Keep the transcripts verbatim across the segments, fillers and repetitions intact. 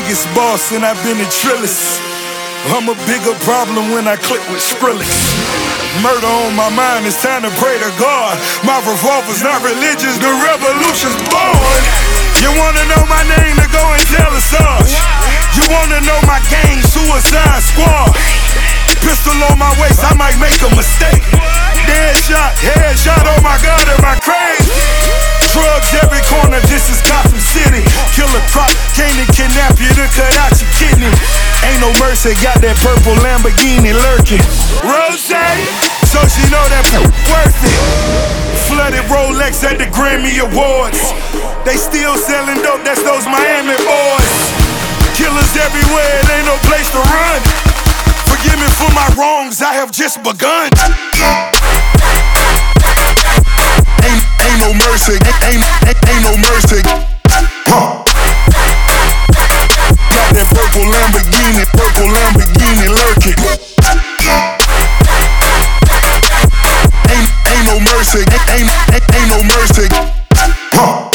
biggest boss and I've been a trillist. I'm a bigger problem when I click with Skrillex. Murder on my mind, it's time to pray to God. My revolver's not religious, the revolution's born. You wanna know my name, then go and tell us Sarge. You wanna know my gang, Suicide Squad. Pistol on my waist, I might make a mistake. Dead shot, head shot, oh my God, am I crazy? Drugs every corner, this is Gotham City. Killer Croc came to kidnap you to cut out your kidney. Ain't no mercy, got that purple Lamborghini lurking. Rose, so she know that worth it. Flooded Rolex at the Grammy Awards. They still selling dope, that's those Miami boys. Killers everywhere, it ain't no place to run. Forgive me for my wrongs, I have just begun. Ain't, ain't no mercy, ain't, ain't, ain't no mercy. Huh. Got that purple Lamborghini, purple Lamborghini lurking. Ain't, ain't no mercy, ain't, ain't, ain't no mercy. Huh.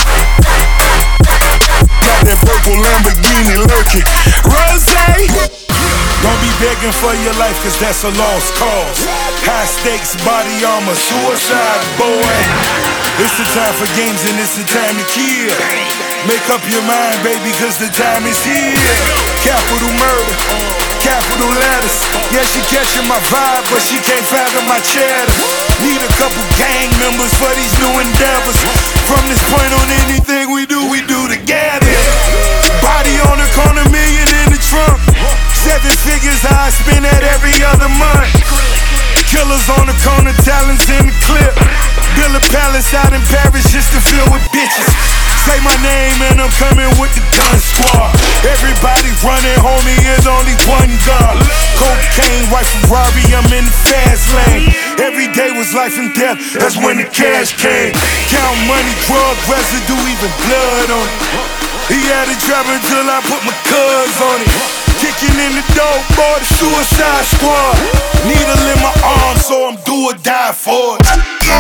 Got that purple Lamborghini lurking. Rose, don't be begging for your life, cause that's a lost cause. High stakes, body armor, suicide, boy. It's the time for games and it's the time to kill. Make up your mind, baby, cause the time is here. Capital murder, capital letters. Yeah, she catching my vibe, but she can't fathom my cheddar. Need a couple gang members for these new endeavors. From this point on, anything we do, we do together. Body on the corner, million in the trunk. Seven figures I spend that every other month. Killers on the corner, talents in the clip. Build a palace out in Paris just to fill with bitches. Say my name and I'm coming with the gun squad. Everybody running, homie, is only one God. Cocaine, white Ferrari, I'm in the fast lane. Every day was life and death, that's when the cash came. Count money, drug residue, even blood on it. He had it driving till I put my cuz on it. Kicking in the door, boy, the Suicide Squad. Needle in my arm, so I'm do or die for it.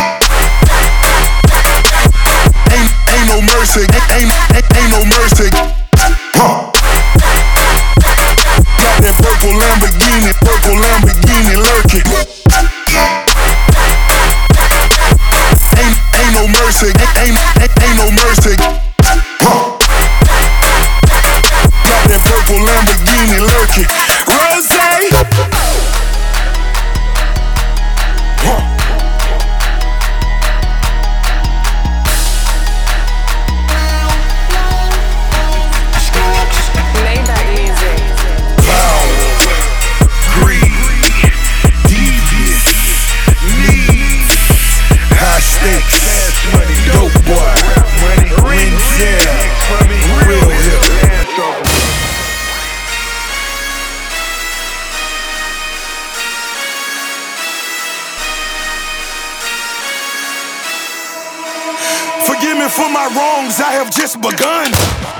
Ain't, ain't no mercy, ain't, ain't, ain't no mercy. Huh. Got that purple Lamborghini, purple Lamborghini lurking. Ain't, ain't no mercy, ain't, ain't, ain't no mercy. Huh. Got that purple Lamborghini lurking. Rose. Huh. Made that music. Power, greed, devious, needs, high stakes, dope boy, Renzel, real hip. Forgive me for my wrongs, I have just begun.